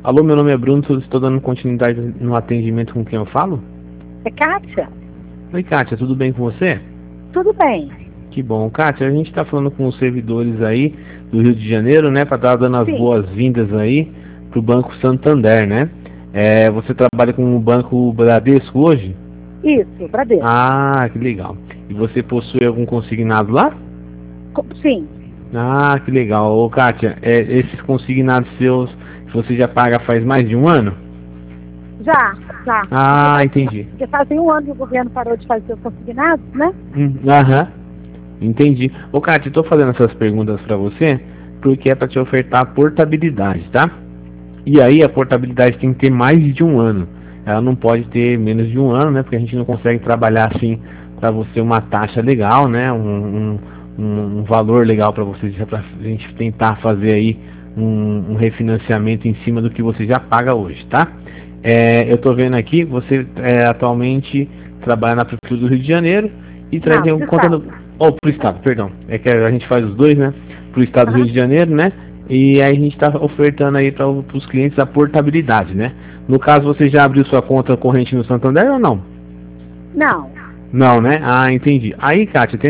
Alô, meu nome é Bruno, estou dando continuidade no atendimento com quem eu falo? É Kátia? Oi, Kátia, tudo bem com você? Tudo bem. Que bom. Kátia, a gente está falando com os servidores aí do Rio de Janeiro, né, para estar dando as Sim. boas-vindas aí para o Banco Santander, né? Você trabalha com o Banco Bradesco hoje? Isso, Bradesco. Ah, que legal. E você possui algum consignado lá? Sim. Ah, que legal. Ô, Kátia, esses consignados seus, você já paga faz mais de um ano? Já. Ah, entendi. Porque fazem um ano que o governo parou de fazer os consignados, né? Aham, entendi. Ô, Kátia, eu tô fazendo essas perguntas para você porque é para te ofertar portabilidade, tá? E aí a portabilidade tem que ter mais de um ano. Ela não pode ter menos de um ano, né? Porque a gente não consegue trabalhar assim para você uma taxa legal, né? Um valor legal para você, para a gente tentar fazer aí um refinanciamento em cima do que você já paga hoje, tá? Eu tô vendo aqui, você atualmente trabalha na Prefeitura do Rio de Janeiro e traz Não, conta do... Oh, pro Estado, perdão. É que a gente faz os dois, né? Pro Estado do Rio de Janeiro, né? E aí a gente está ofertando aí para os clientes a portabilidade, né? No caso, você já abriu sua conta corrente no Santander ou não? Não. Não, né? Ah, entendi. Aí, Kátia, tem